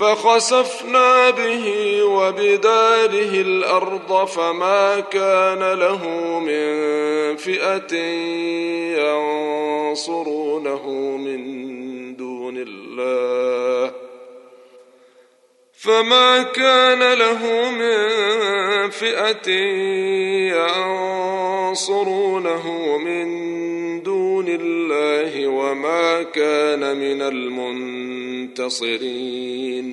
فخسفنا به وبداره الأرض فما كان له من فئة ينصرونه من دون الله وما كان من المنتصرين